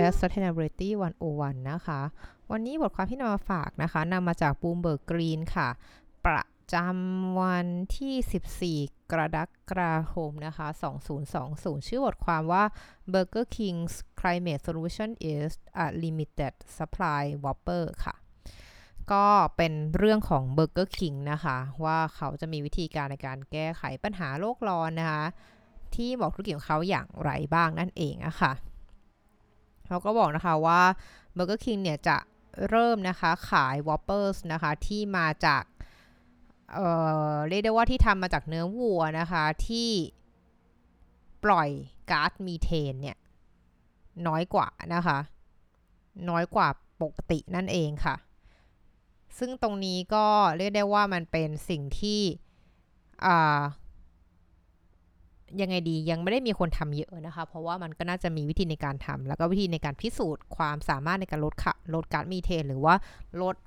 Success Sustainability 101 นะคะวันนี้บทความที่นำมาฝากนะคะนำมาจาก Bloomberg Green ค่ะประจำวันที่ 14 กรกฎาคมนะคะ 2020 ชื่อบทความว่า Burger King's Climate Solution is a Limited Supply Whopper ค่ะก็เป็นเรื่องของ Burger King นะคะว่าเขาจะมีวิธีการในการแก้ไขปัญหาโลกร้อนนะคะที่บอกธุรกิจของเขาอย่างไรบ้างนั่นเองอะค่ะเขาก็บอกนะคะว่า Burger King เนี่ยจะเริ่มนะคะขาย Whoppers นะคะที่มาจากเรียกได้ว่าที่ทำมาจากเนื้อวัวนะคะที่ปล่อยก๊าซมีเทนเนี่ยน้อยกว่านะคะน้อยกว่าปกตินั่นเองค่ะซึ่งตรงนี้ก็เรียกได้ว่ามันเป็นสิ่งที่ยังไงดียังไม่ได้มีคนทำเยอะนะคะเพราะว่ามันก็น่าจะมีวิธีในการทำแล้วก็วิธีในการพิสูจน์ความสามารถในการลดก๊าซมีเทนหรือว่าลด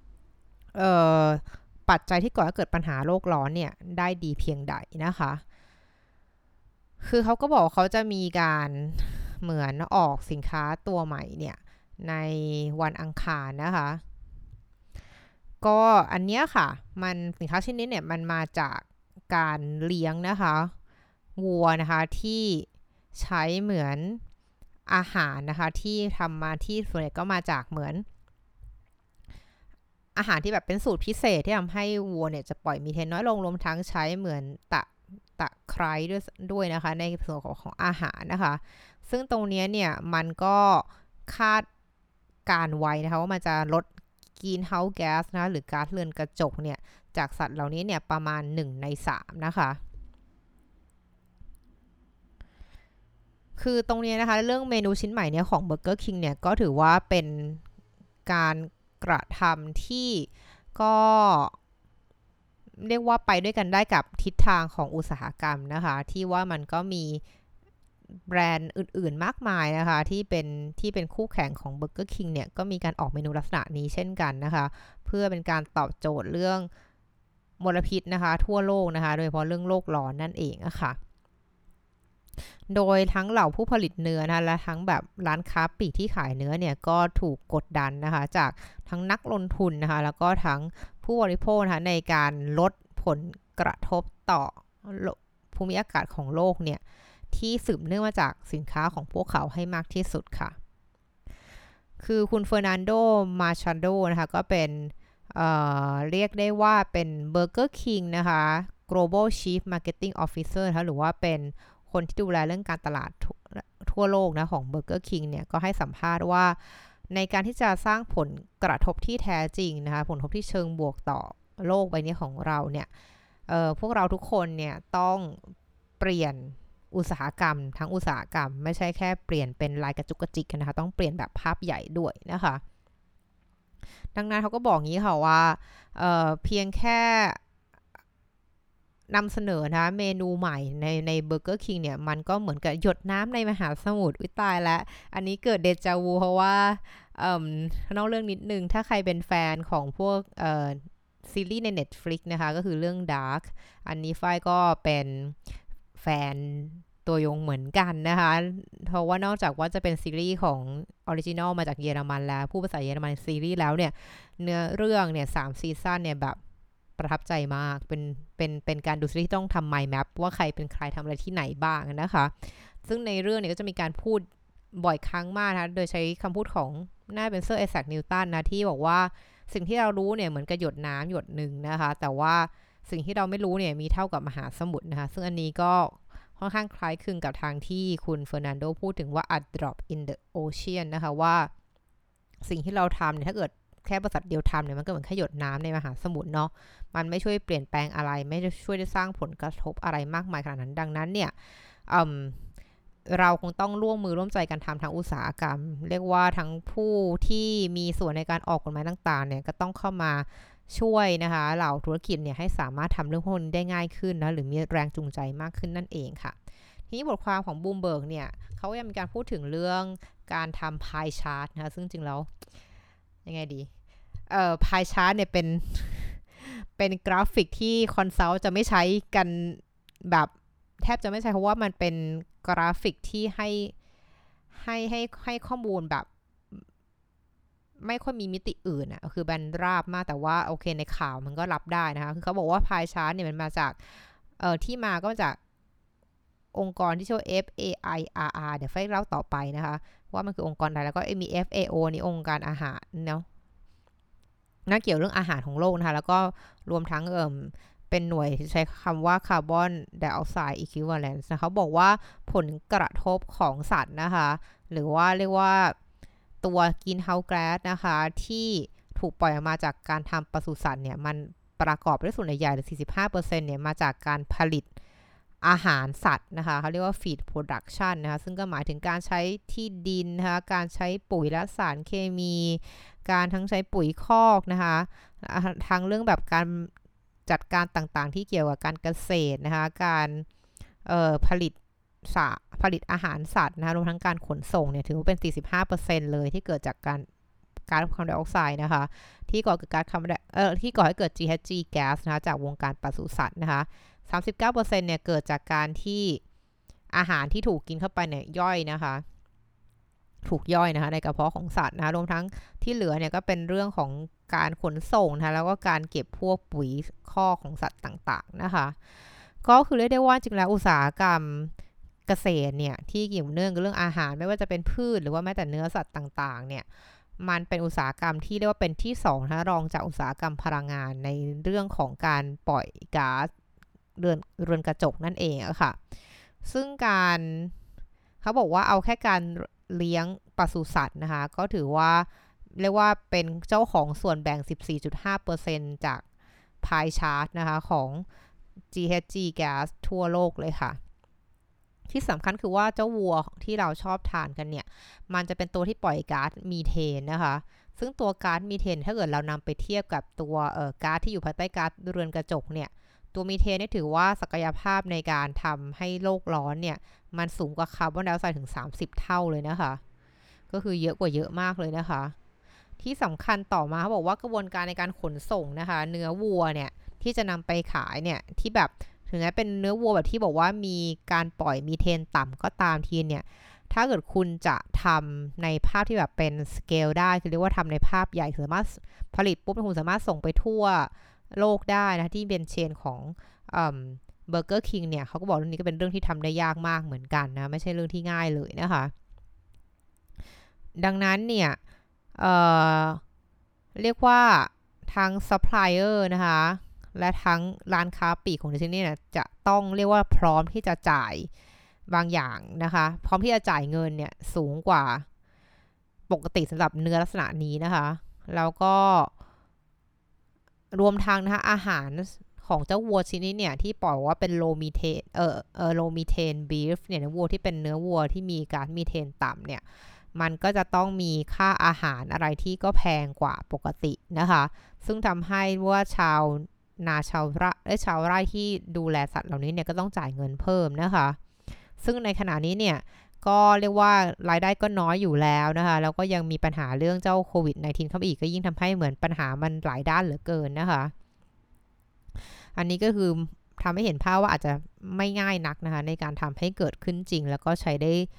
ปัจจัยที่ก่อให้เกิดปัญหาโลกร้อนเนี่ยได้ดีเพียงใดนะคะคือเขาก็บอกเขาจะมีการเหมือนออกสินค้าตัวใหม่เนี่ยในวันอังคารนะคะก็อันเนี้ยค่ะมันสินค้าชิ้นนี้เนี่ยมันมาจากการเลี้ยงนะคะวัวนะคะที่ใช้เหมือนอาหารนะคะที่ทำมาที่ส่วนใหญ่ก็มาจากเหมือนอาหารที่แบบเป็นสูตรพิเศษที่ทำให้วัวเนี่ยจะปล่อยมีเทนน้อยลงรวมทั้งใช้เหมือนตะไคร้ด้วยนะคะในส่วนของอาหารนะคะซึ่งตรงนี้เนี่ยมันก็คาดการไว้นะคะว่ามันจะลดGreenhouse Gas นะหรือก๊าซเรือนกระจกเนี่ยจากสัตว์เหล่านี้เนี่ยประมาณ1 ใน 3นะคะคือตรงนี้นะคะเรื่องเมนูชิ้นใหม่เนี่ยของ Burger King เนี่ยก็ถือว่าเป็นการกระทำที่ก็เรียกว่าไปด้วยกันได้กับทิศทางของอุตสาหกรรมนะคะที่ว่ามันก็มีแบรนด์อื่นๆมากมายนะคะที่เป็นคู่แข่งของ Burger King เนี่ยก็มีการออกเมนูลักษณะนี้เช่นกันนะคะเพื่อเป็นการตอบโจทย์เรื่องมลพิษนะคะทั่วโลกนะคะโดยเฉพาะเรื่องโลกร้อนนั่นเองอะค่ะโดยทั้งเหล่าผู้ผลิตเนื้อนะและทั้งแบบร้านค้าปลีกที่ขายเนื้อเนี่ยก็ถูกกดดันนะคะจากทั้งนักลงทุนนะคะแล้วก็ทั้งผู้บริโภคนะคะในการลดผลกระทบต่อภูมิอากาศของโลกเนี่ยที่สืบเนื่องมาจากสินค้าของพวกเขาให้มากที่สุดค่ะคือคุณเฟอร์นันโดมาชาโดนะคะก็เป็นเรียกได้ว่าเป็น Burger King นะคะ Global Chief Marketing Officer นะคะหรือว่าเป็นคนที่ดูแลเรื่องการตลาดทั่วโลกนะของ Burger King เนี่ยก็ให้สัมภาษณ์ว่าในการที่จะสร้างผลกระทบที่แท้จริงนะคะผลกระทบที่เชิงบวกต่อโลกใบนี้ของเราเนี่ยพวกเราทุกคนเนี่ยต้องเปลี่ยนอุตสาหกรรมทั้งอุตสาหกรรมไม่ใช่แค่เปลี่ยนเป็นลายกระจุกกระจิกนะคะต้องเปลี่ยนแบบภาพใหญ่ด้วยนะคะดังนั้นเขาก็บอกงี้ค่ะว่าเพียงแค่นำเสนอนะเมนูใหม่ใน Burger King เนี่ยมันก็เหมือนกับหยดน้ำในมหาสมุทรอุ๊ยตายแล้วอันนี้เกิดเดจาวูเพราะว่านอกเรื่องนิดนึงถ้าใครเป็นแฟนของพวกซีรีส์ใน Netflix นะคะก็คือเรื่อง Dark อันนี้ฝ้ายก็เป็นแฟนตัวยงเหมือนกันนะคะเพราะว่านอกจากว่าจะเป็นซีรีส์ของออริจินอลมาจากเยอรมันแล้วผู้ภาษาเยอรมันซีรีส์แล้วเนี่ยเนื้อเรื่องเนี่ย3 ซีซั่นเนี่ยแบบประทับใจมากเป็นการดูซีรีส์ต้องทำ mind map ว่าใครเป็นใครทำอะไรที่ไหนบ้างนะคะซึ่งในเรื่องเนี่ยก็จะมีการพูดบ่อยครั้งมากนะโดยใช้คำพูดของน่าเป็นเซอร์ไอแซคนิวตันนะที่บอกว่าสิ่งที่เรารู้เนี่ยเหมือนกับหยดน้ำหยดหนึ่งนะคะแต่ว่าสิ่งที่เราไม่รู้เนี่ยมีเท่ากับมหาสมุทรนะคะซึ่งอันนี้ก็ค่อนข้างคล้ายคลึงกับทางที่คุณเฟอร์นันโดพูดถึงว่า a drop in the ocean นะคะว่าสิ่งที่เราทำเนี่ยถ้าเกิดแค่บริษัทเดียวทำเนี่ยมันก็เหมือนแค่หยดน้ำในมหาสมุทรเนาะมันไม่ช่วยเปลี่ยนแปลงอะไรไม่ช่วยได้สร้างผลกระทบอะไรมากมายขนาดนั้นดังนั้นเนี่ยเราคงต้องร่วมมือร่วมใจกันทำทั้งอุตสาหกรรมเรียกว่าทั้งผู้ที่มีส่วนในการออกกฎหมายต่างๆเนี่ยก็ต้องเข้ามาช่วยนะคะเหล่าธุรกิจเนี่ยให้สามารถทำเรื่องพวกนี้ได้ง่ายขึ้นนะหรือมีแรงจูงใจมากขึ้นนั่นเองค่ะทีนี้บทความของบูมเบิร์กเนี่ยเขายังมีการพูดถึงเรื่องการทำพายชาร์ตนะคะซึ่งจริงแล้วยังไงดีพายชาร์ตเนี่ยเป็นกราฟิกที่คอนซัลท์จะไม่ใช้กันแบบแทบจะไม่ใช่เพราะว่ามันเป็นกราฟิกที่ให้ข้อมูลแบบไม่ค่อยมีมิติอื่นคือแบนราบมากแต่ว่าโอเคในข่าวมันก็รับได้นะคะคือเขาบอกว่าพายชาร์ตเนี่ยมันมาจากที่มาก็มาจากองค์กรที่ชื่อ FAIRR เดี๋ยวไฟเล่าต่อไปนะคะว่ามันคือองค์กรอะไรแล้วก็มี FAO นี่องค์การอาหารเนาะน่าเกี่ยวเรื่องอาหารของโลกนะคะแล้วก็รวมทั้งเป็นหน่วยใช้คำว่าคาร์บอนไดออกไซด์อีควิวาเลนซ์นะเขาบอกว่าผลกระทบของสัตว์นะคะหรือว่าเรียกว่าตัวกรีนเฮาส์แก๊สนะคะที่ถูกปล่อยออกมาจากการทำปศุสัตว์เนี่ยมันประกอบด้วยส่วนใหญ่หรือ 45% เนี่ยมาจากการผลิตอาหารสัตว์นะคะเขาเรียกว่า feed production นะคะซึ่งก็หมายถึงการใช้ที่ดินนะคะการใช้ปุ๋ยและสารเคมีการทั้งใช้ปุ๋ยคอกนะคะทั้งเรื่องแบบการจัดการต่างๆที่เกี่ยวกับการเกษตรนะคะการผลิตอาหารสัตว์นะคะรวมทั้งการขนส่งเนี่ยถือว่าเป็น 45% เลยที่เกิดจากการก๊าซคาร์บอนไดออกไซด์นะคะที่ก่อให้เกิดก๊าซคาร์บอนที่ก่อให้เกิด GHG gas นะคะจากวงการปศุสัตว์นะคะ 39% เนี่ยเกิดจากการที่อาหารที่ถูกกินเข้าไปเนี่ยย่อยนะคะถูกย่อยนะคะในกระเพาะของสัตว์นะคะรวมทั้งที่เหลือเนี่ยก็เป็นเรื่องของการขนส่งนะคะแล้วก็การเก็บพวกปุ๋ยคอกของสัตว์ต่างๆนะคะก็คือเรียกได้ว่าจริงแล้วอุตสาหกรรมเกษตรเนี่ยที่เกี่ยวเนื่องกับเรื่องอาหารไม่ว่าจะเป็นพืชหรือว่าแม้แต่เนื้อสัตว์ต่างๆเนี่ยมันเป็นอุตสาหกรรมที่เรียกว่าเป็นที่2นะรองจากอุตสาหกรรมพลังงานในเรื่องของการปล่อยก๊าซเรือนกระจกนั่นเองอะค่ะซึ่งการเขาบอกว่าเอาแค่การเลี้ยงปศุสัตว์นะคะก็ถือว่าเรียกว่าเป็นเจ้าของส่วนแบ่ง 14.5% จากพายชาร์ตนะคะของ GHG gas ทั่วโลกเลยค่ะที่สำคัญคือว่าเจ้าวัวที่เราชอบทานกันเนี่ยมันจะเป็นตัวที่ปล่อยก๊าซมีเทนนะคะซึ่งตัวก๊าซมีเทนถ้าเกิดเรานำไปเทียบกับตัวก๊าซที่อยู่ภายใต้ก๊าซเรือนกระจกเนี่ยตัวมีเทนนี่ถือว่าศักยภาพในการทำให้โลกร้อนเนี่ยมันสูงกว่าคาร์บอนไดออกไซด์ถึง30เท่าเลยนะคะก็คือเยอะกว่าเยอะมากเลยนะคะที่สำคัญต่อมาเขาบอกว่ากระบวนการในการขนส่งนะคะเนื้อวัวเนี่ยที่จะนำไปขายเนี่ยที่แบบถึงแม้เป็นเนื้อวัวแบบที่บอกว่ามีการปล่อยมีเทนต่ำก็ตามทีเนี่ยถ้าเกิดคุณจะทำในภาพที่แบบเป็นสเกลได้คือเรียกว่าทำในภาพใหญ่สามารถผลิตปุ๊บคุณสามารถส่งไปทั่วโลกได้นะที่เป็นเชนของเบอร์เกอร์คิงเนี่ยเขาก็บอกเรื่องนี้ก็เป็นเรื่องที่ทำได้ยากมากเหมือนกันนะไม่ใช่เรื่องที่ง่ายเลยนะคะดังนั้นเนี่ยเเรียกว่าทั้งซัพพลายเออร์นะคะและทั้งร้านค้าปลีกของดิสนีย์เนี่ยจะต้องเรียกว่าพร้อมที่จะจ่ายบางอย่างนะคะพร้อมที่จะจ่ายเงินเนี่ยสูงกว่าปกติสำหรับเนื้อลักษณะนี้นะคะแล้วก็รวมทั้งนะคะอาหารของเจ้าวัวชนิดเนี่ยที่ปล่อยว่าเป็นโลมีเทนโลมีเทนบีฟเนี่ยวัวที่เป็นเนื้อวัวที่มีก๊าซมีเทนต่ำเนี่ยมันก็จะต้องมีค่าอาหารอะไรที่ก็แพงกว่าปกตินะคะซึ่งทำให้ว่าชาวชาวไร่ที่ดูแลสัตว์เหล่านี้เนี่ยก็ต้องจ่ายเงินเพิ่มนะคะซึ่งในขณะนี้เนี่ยก็เรียกว่ารายได้ก็น้อยอยู่แล้วนะคะแล้วก็ยังมีปัญหาเรื่องเจ้าโควิด -19 เข้ามาอีกก็ยิ่งทำให้เหมือนปัญหามันหลายด้านเหลือเกินนะคะอันนี้ก็คือทำให้เห็นภาพว่าอาจจะไม่ง่ายนักนะคะในการทำให้เกิดขึ้นจริงแล้วก็ใช้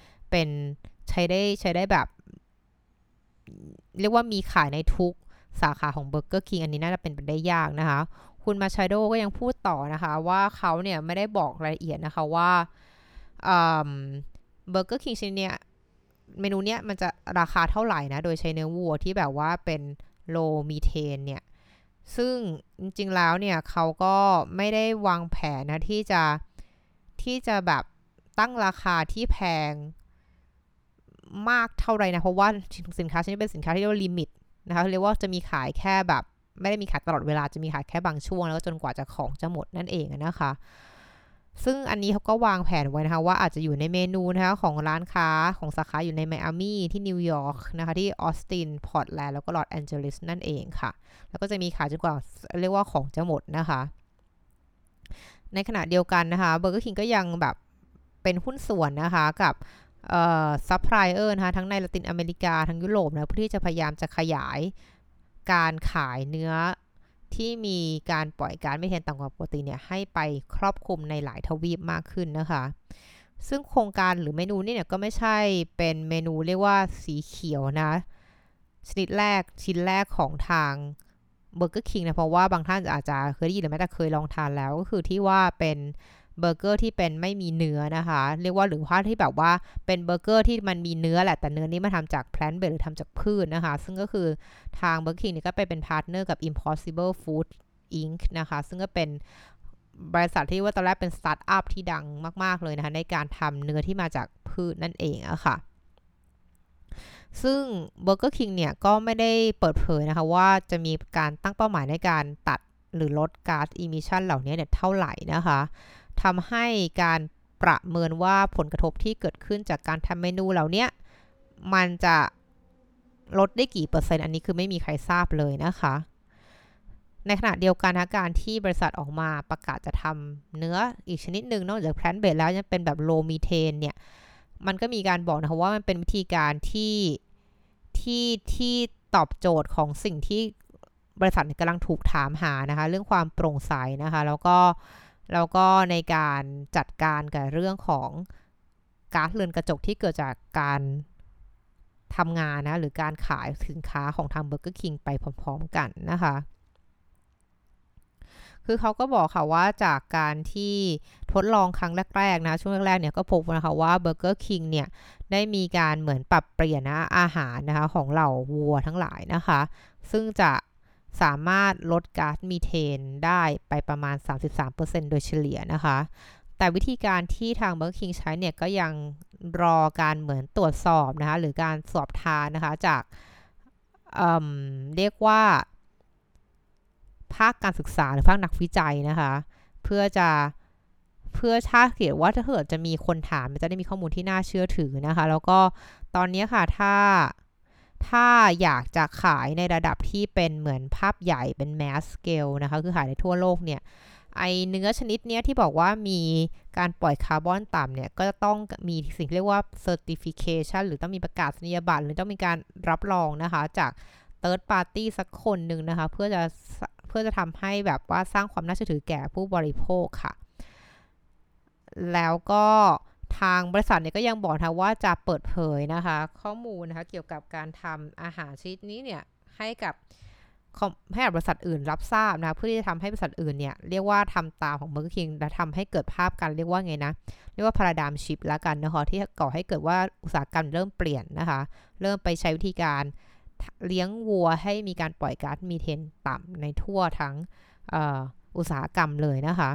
ได้แบบเรียกว่ามีขายในทุกสาขาของ Burger King อันนี้น่าจะเป็นไปได้ยากนะคะคุณมาชาโดก็ยังพูดต่อนะคะว่าเขาเนี่ยไม่ได้บอกรายละเอียดนะคะว่าเบอร์เกอร์คิงชิ้นเนี้ยเมนูเนี้ยมันจะราคาเท่าไหร่นะโดยใช้เนื้อวัวที่แบบว่าเป็นโลมีเทนเนี่ยซึ่งจริงๆแล้วเนี่ยเขาก็ไม่ได้วางแผนนะที่จะแบบตั้งราคาที่แพงมากเท่าไรนะเพราะว่าสินค้าชิ้นนี้เป็นสินค้าที่เรียกว่าลิมิตนะคะเรียกว่าจะมีขายแค่แบบไม่ได้มีขายตลอดเวลาจะมีขายแค่บางช่วงแล้วจนกว่าจะของจะหมดนั่นเองนะคะซึ่งอันนี้เขาก็วางแผนไว้นะคะว่าอาจจะอยู่ในเมนูนะคะของร้านค้าของสาขาอยู่ในไมอามี่ที่นิวยอร์กนะคะที่ออสตินพอร์ตแลนด์แล้วก็ลอสแอนเจลิสนั่นเองค่ะแล้วก็จะมีขายจนกว่าเรียกว่าของจะหมดนะคะในขณะเดียวกันนะคะเบอร์เกอร์คิงก็ยังแบบเป็นหุ้นส่วนนะคะกับซัพพลายเออร์นะคะทั้งในละตินอเมริกาทั้งยุโรปนะเพื่อที่จะพยายามจะขยายการขายเนื้อที่มีการปล่อยก๊าซมีเทนต่ำกว่าปกติเนี่ยให้ไปครอบคลุมในหลายทวีปมากขึ้นนะคะซึ่งโครงการหรือเมนูนี่เนี่ยก็ไม่ใช่เป็นเมนูเรียกว่าสีเขียวนะชิ้นแรกของทางเบอร์เกอร์คิงนะเพราะว่าบางท่านอาจจะเคยได้ยินหรือแม้แต่เคยลองทานแล้วก็คือที่ว่าเป็นเบอร์เกอร์ที่เป็นไม่มีเนื้อนะคะเรียกว่าหรือว่าที่แบบว่าเป็นเบอร์เกอร์ที่มันมีเนื้อแหละแต่เนื้อนี้มาทำจากแพลนต์เบสหรือทำจากพืชนะคะซึ่งก็คือทางเบอร์เกอร์คิงนี่ก็ไปเป็นพาร์ทเนอร์กับ Impossible Food Inc. นะคะซึ่งก็เป็นบริษัทที่ว่าตอนแรกเป็นสตาร์ทอัพที่ดังมากๆเลยนะคะในการทำเนื้อที่มาจากพืชนั่นเองอะค่ะซึ่ง Burger King เนี่ยก็ไม่ได้เปิดเผยนะคะว่าจะมีการตั้งเป้าหมายในการตัดหรือลดก๊าซอิมิชันเหล่านี้เนี่ยเท่าไหร่นะคะทำให้การประเมินว่าผลกระทบที่เกิดขึ้นจากการทำเมนูเหล่านี้มันจะลดได้กี่เปอร์เซ็นต์อันนี้คือไม่มีใครทราบเลยนะคะในขณะเดียวกันนะการที่บริษัทออกมาประกาศจะทำเนื้ออีกชนิดหนึ่งนอกจากแพลนต์เบสแล้วยังเป็นแบบโลมีเทนเนี่ยมันก็มีการบอกนะคะว่ามันเป็นวิธีการที่ตอบโจทย์ของสิ่งที่บริษัทกำลังถูกถามหานะคะเรื่องความโปร่งใสนะคะแล้วก็ในการจัดการกับเรื่องของก๊าซเรือนกระจกที่เกิดจากการทำงานนะหรือการขายสินค้าของทาง Burger King ไปพร้อมๆกันนะคะคือเขาก็บอกค่ะว่าจากการที่ทดลองครั้งแรกๆนะช่วงแรกๆเนี่ยก็พบนะคะว่า Burger King เนี่ยได้มีการเหมือนปรับเปลี่ยนนะอาหารนะคะของเหล่าวัวทั้งหลายนะคะซึ่งจะสามารถลดก๊าซมีเทนได้ไปประมาณ 33% โดยเฉลี่ยนะคะแต่วิธีการที่ทาง Burger King ใช้เนี่ยก็ยังรอการเหมือนตรวจสอบนะคะหรือการสอบทานนะคะจากเรียกว่าภาคการศึกษาหรือภาคนักวิจัยนะคะเพื่อถ้าเกิดว่าถ้าเกิดจะมีคนถามมันจะได้มีข้อมูลที่น่าเชื่อถือนะคะแล้วก็ตอนนี้ค่ะถ้าอยากจะขายในระดับที่เป็นเหมือนภาพใหญ่เป็น mass scale นะคะคือขายในทั่วโลกเนี่ยไอเนื้อชนิดเนี้ยที่บอกว่ามีการปล่อยคาร์บอนต่ำเนี่ยก็จะต้องมีสิ่งเรียกว่า certification หรือต้องมีประกาศนียบัตรหรือต้องมีการรับรองนะคะจาก third party สักคนหนึ่งนะคะเพื่อจะทำให้แบบว่าสร้างความน่าเชื่อถือแก่ผู้บริโภคค่ะแล้วก็ทางบริษัทเนี่ยก็ยังบอกนะว่าจะเปิดเผยนะคะข้อมูลนะคะเกี่ยวกับการทำอาหารชนิดนี้เนี่ยให้กับบริษัทอื่นรับทราบนะเพื่อที่จะทำให้บริษัทอื่นเนี่ยเรียกว่าทำตามของ Burger King และทำให้เกิดภาพกันเรียกว่าไงนะเรียกว่า paradigm shift แล้วกันนะคะที่ก่อให้เกิดว่าอุตสาหกรรมเริ่มเปลี่ยนนะคะเริ่มไปใช้วิธีการเลี้ยงวัวให้มีการปล่อยก๊าซมีเทนต่ำในทั่วทั้งอุตสาหกรรมเลยนะคะ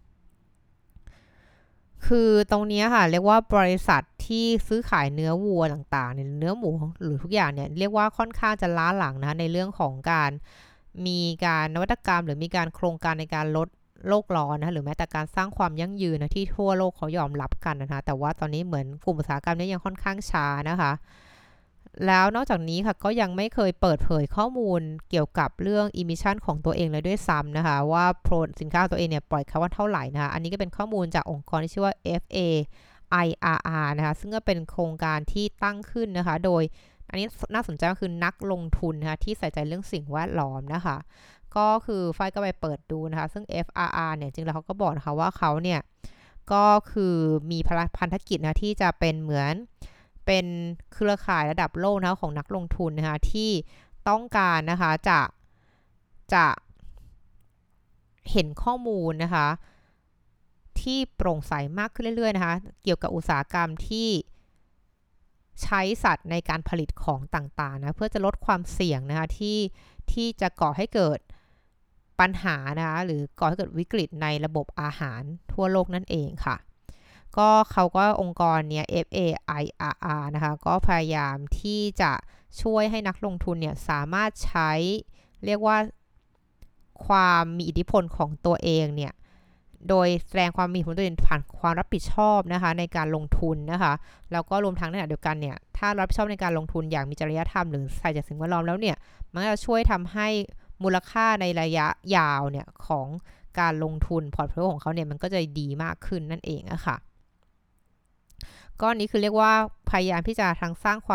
คือตรงนี้ค่ะเรียกว่าบริษัทที่ซื้อขายเนื้อวัวต่างๆเนี่ยเนื้อหมูหรือทุกอย่างเนี่ยเรียกว่าค่อนข้างจะล้าหลังนะในเรื่องของการมีการนวัตกรรมหรือมีการโครงการในการลดโลกร้อนนะหรือแม้แต่การสร้างความยั่งยืนนะที่ทั่วโลกเขายอมรับกันนะคะแต่ว่าตอนนี้เหมือนกลุ่มอุตสาหกรรมนี้ยังค่อนข้างช้านะคะแล้วนอกจากนี้ค่ะก็ยังไม่เคยเปิดเผยข้อมูลเกี่ยวกับเรื่อง emission ของตัวเองเลยด้วยซ้ำนะคะว่าสินค้าตัวเองเนี่ยปล่อยคาร์บอนเท่าไหร่นะคะอันนี้ก็เป็นข้อมูลจากองค์กรที่ชื่อว่า FAIRR นะคะซึ่งก็เป็นโครงการที่ตั้งขึ้นนะคะโดยอันนี้น่าสนใจก็คือนักลงทุนนะคะที่ใส่ใจเรื่องสิ่งแวดล้อมนะคะก็คือฝ้ายก็ไปเปิดดูนะคะซึ่ง FRR เนี่ยจริงๆแล้วเขาก็บอกนะคะว่าเขาเนี่ยก็คือมีพันธกิจนะที่จะเป็นเหมือนเป็นเครือข่ายระดับโลกนะของนักลงทุนนะคะที่ต้องการนะคะจะเห็นข้อมูลนะคะที่โปร่งใสมากขึ้นเรื่อยๆนะคะเกี่ยวกับอุตสาหกรรมที่ใช้สัตว์ในการผลิตของต่างๆนะเพื่อจะลดความเสี่ยงนะคะที่จะก่อให้เกิดปัญหานะคะหรือก่อให้เกิดวิกฤตในระบบอาหารทั่วโลกนั่นเองค่ะก็เขาก็องค์กรเนี้ย FAIRR นะคะก็พยายามที่จะช่วยให้นักลงทุนเนี่ยสามารถใช้เรียกว่าความมีอิทธิพลของตัวเองเนี่ยโดยแสดงความมีผลตัวเองผ่านความรับผิดชอบนะคะในการลงทุนนะคะแล้วก็รวมทั้งในขณะเดียวกันเนี่ยถ้ารับผิดชอบในการลงทุนอย่างมีจริยธรรมหรือใส่ใจสิ่งแวดล้อมแล้วเนี่ยมันจะช่วยทำให้มูลค่าในระยะยาวเนี่ยของการลงทุนพอร์ตโฟลิโอของเขาเนี่ยมันก็จะดีมากขึ้นนั่นเองอะค่ะก็นี้คือเรียกว่าพยายามที่จะทั้งสร้างความ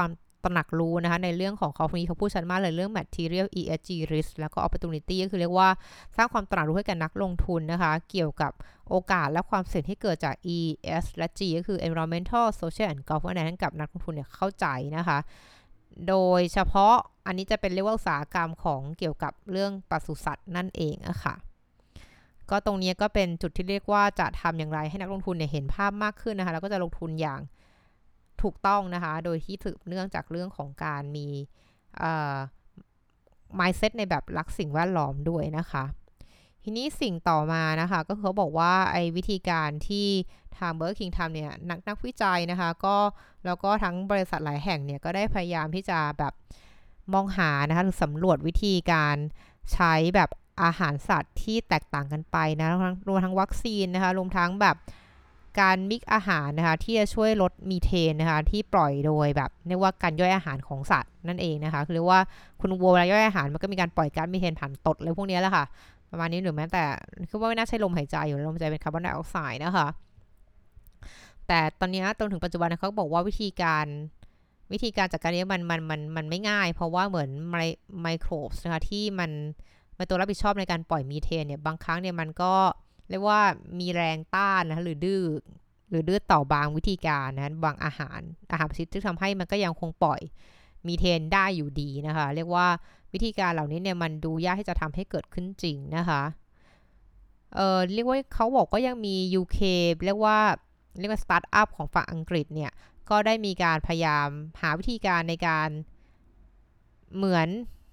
ตระหนักรู้นะคะในเรื่องของเขาพูดชัดมากเลยเรื่อง material ESG risk แล้วก็ opportunity ก็คือเรียกว่าสร้างความตระหนักรู้ให้กับนักลงทุนนะคะเกี่ยวกับโอกาสและความเสี่ยงที่เกิดจาก ES และ G ก็คือ environmental social and governance กับนักลงทุนเนี่ยเข้าใจนะคะโดยเฉพาะอันนี้จะเป็นเรียกว่าอุตสาหกรรมของเกี่ยวกับเรื่องปศุสัตว์นั่นเองอะค่ะก็ตรงนี้ก็เป็นจุดที่เรียกว่าจะทำอย่างไรให้นักลงทุนเนี่ยเห็นภาพมากขึ้นนะคะแล้วก็จะลงทุนอย่างถูกต้องนะคะโดยที่สืบเนื่องจากเรื่องของการมีmindset ในแบบรักสิ่งแวดล้อมด้วยนะคะทีนี้สิ่งต่อมานะคะก็เขาบอกว่าไอ้วิธีการที่ทาง Burger King ทำเนี่ยนักวิจัยนะคะก็แล้วก็ทั้งบริษัทหลายแห่งเนี่ยก็ได้พยายามที่จะแบบมองหานะคะหรือสำรวจวิธีการใช้แบบอาหารสัตว์ที่แตกต่างกันไปนะรวมทั้งวัคซีนนะคะรวมทั้งแบบการมิกอาหารนะคะที่จะช่วยลดมีเทนนะคะที่ปล่อยโดยแบบเรียกว่าการย่อยอาหารของสัตว์นั่นเองนะคะคือเรียกว่าคุณวัวเวลาย่อยอาหารมันก็มีการปล่อยก๊าซมีเทนผ่านตดเลยพวกนี้แหละค่ะประมาณนี้หรือแม้แต่คือว่าไม่น่าใช่ลมหายใจอยู่ลมหายใจเป็นคาร์บอนไดออกไซด์นะคะแต่ตอนนี้จนถึงปัจจุบันเขาบอกว่าวิธีการจัดการนี้มันไม่ง่ายเพราะว่าเหมือนไมโครบนะคะที่มันตัวรับผิดชอบในการปล่อยมีเทนเนี่ยบางครั้งเนี่ยมันก็เรียกว่ามีแรงต้านนะหรือดื้อต่อบางวิธีการนะบางอาหารชนิดที่ทำให้มันก็ยังคงปล่อยมีเทนได้อยู่ดีนะคะเรียกว่าวิธีการเหล่านี้เนี่ยมันดูยากที่จะทำให้เกิดขึ้นจริงนะคะเรียกว่าเขาบอกก็ยังมี UK เรียกว่าสตาร์ทอัพของฝั่งอังกฤษเนี่ยก็ได้มีการพยายามหาวิธีการในการเหมือน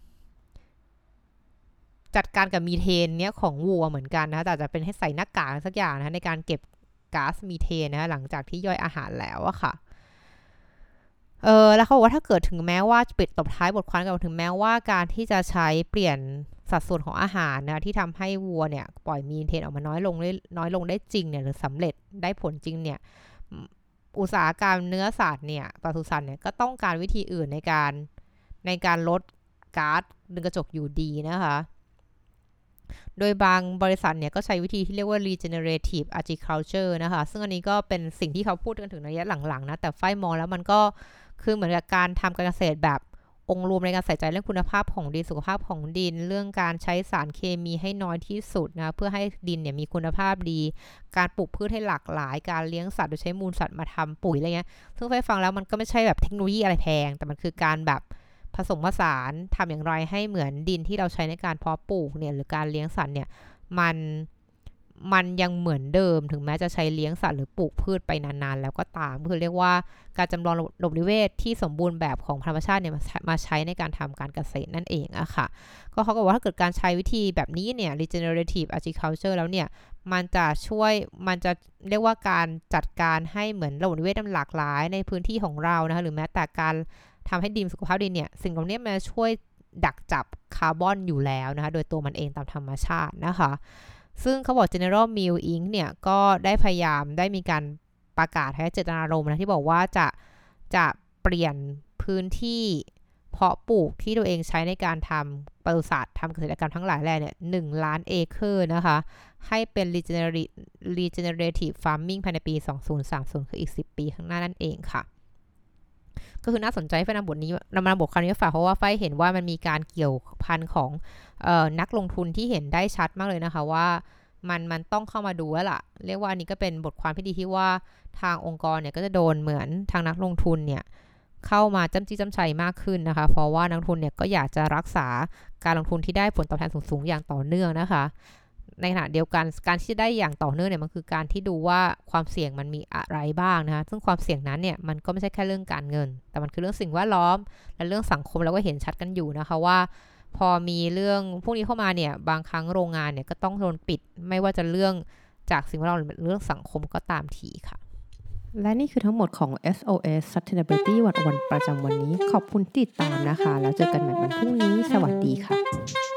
จัดการกับมีเทนเนี้ยของวัวเหมือนกันนะคะแต่จะเป็นให้ใส่หน้ากากสักอย่างนะในการเก็บก๊าซมีเทนนะคะหลังจากที่ย่อยอาหารแล้วอะค่ะแล้วเขาบอกว่าถ้าเกิดถึงแม้ว่าปิดตบท้ายบทความกันถึงแม้ว่าการที่จะใช้เปลี่ยนสัดส่วนของอาหารนะที่ทำให้วัวเนี่ยปล่อยมีเทนออกมาน้อยลงได้จริงเนี่ยหรือสำเร็จได้ผลจริงเนี่ยอุตสาหกรรมเนื้อสัตว์เนี่ยปศุสัตว์เนี่ยก็ต้องการวิธีอื่นในการลดก๊าซเรือนกระจกอยู่ดีนะคะโดยบางบริษัทเนี่ยก็ใช้วิธีที่เรียกว่า regenerative agriculture นะคะซึ่งอันนี้ก็เป็นสิ่งที่เขาพูดกันถึงระยะหลังๆนะแต่ฝ้ายมองแล้วมันก็คือเหมือนกับการทำการเกษตรแบบองค์รวมในการใส่ใจเรื่องคุณภาพของดินสุขภาพของดินเรื่องการใช้สารเคมีให้น้อยที่สุดนะเพื่อให้ดินเนี่ยมีคุณภาพดีการปลูกพืชให้หลากหลายการเลี้ยงสัตว์โดยใช้มูลสัตว์มาทำปุ๋ยอะไรเงี้ยซึ่งฝ้ายฟังแล้วมันก็ไม่ใช่แบบเทคโนโลยีอะไรแพงแต่มันคือการแบบผสมผสานทำอย่างไรให้เหมือนดินที่เราใช้ในการเพาะปลูกเนี่ยหรือการเลี้ยงสัตว์เนี่ยมันยังเหมือนเดิมถึงแม้จะใช้เลี้ยงสัตว์หรือปลูกพืชไปนานๆแล้วก็ตามคือเรียกว่าการจำลองระบบนิเวศที่สมบูรณ์แบบของธรรมชาติเนี่ยมาใช้ในการทำการเกษตรนั่นเองอะค่ะก็เขาก็บอกว่าถ้าเกิดการใช้วิธีแบบนี้เนี่ย regenerative agriculture แล้วเนี่ยมันจะเรียกว่าการจัดการให้เหมือนระบบนิเวศมันหลากหลายในพื้นที่ของเรานะคะหรือแม้แต่การทำให้ดินสุขภาพดินเนี่ยสิ่งเหล่านี้มันช่วยดักจับคาร์บอนอยู่แล้วนะคะโดยตัวมันเองตามธรรมชาตินะคะซึ่งเขาบอก General Mills Inc เนี่ยก็ได้พยายามได้มีการประกาศให้เจตนารมณ์นะที่บอกว่าจะเปลี่ยนพื้นที่เพาะปลูกที่ตัวเองใช้ในการทำปศุสัตว์ทำเกษตรกรรมทั้งหลายแหล่เนี่ย1 ล้านเอเคอร์นะคะให้เป็น regenerative farming ภายในปี2030คืออีก10 ปีข้างหน้านั่นเองค่ะก็คือน่าสนใจไฟนำบทคำนี้ฝากเพราะว่าไฟเห็นว่ามันมีการเกี่ยวพันของนักลงทุนที่เห็นได้ชัดมากเลยนะคะว่ามันต้องเข้ามาดูแล้วล่ะเรียกว่าอันนี้ก็เป็นบทความที่ดีที่ว่าทางองค์กรเนี่ยก็จะโดนเหมือนทางนักลงทุนเนี่ยเข้ามาจ้ำจี้จ้ำชัยมากขึ้นนะคะเพราะว่านักลงทุนเนี่ยก็อยากจะรักษาการลงทุนที่ได้ผลตอบแทนสูงๆอย่างต่อเนื่องนะคะในขณะเดียวกันการที่จะได้อย่างต่อเนื่องเนี่ยมันคือการที่ดูว่าความเสี่ยงมันมีอะไรบ้างนะคะซึ่งความเสี่ยงนั้นเนี่ยมันก็ไม่ใช่แค่เรื่องการเงินแต่มันคือเรื่องสิ่งแวดล้อมและเรื่องสังคมเราก็เห็นชัดกันอยู่นะคะว่าพอมีเรื่องพวกนี้เข้ามาเนี่ยบางครั้งโรงงานเนี่ยก็ต้องโดนปิดไม่ว่าจะเรื่องจากสิ่งแวดล้อมหรือเรื่องสังคมก็ตามทีค่ะและนี่คือทั้งหมดของ SOS Sustainability วันประจำวันนี้ขอบคุณที่ติดตามนะคะแล้วเจอกันใหม่วันพรุ่งนี้สวัสดีค่ะ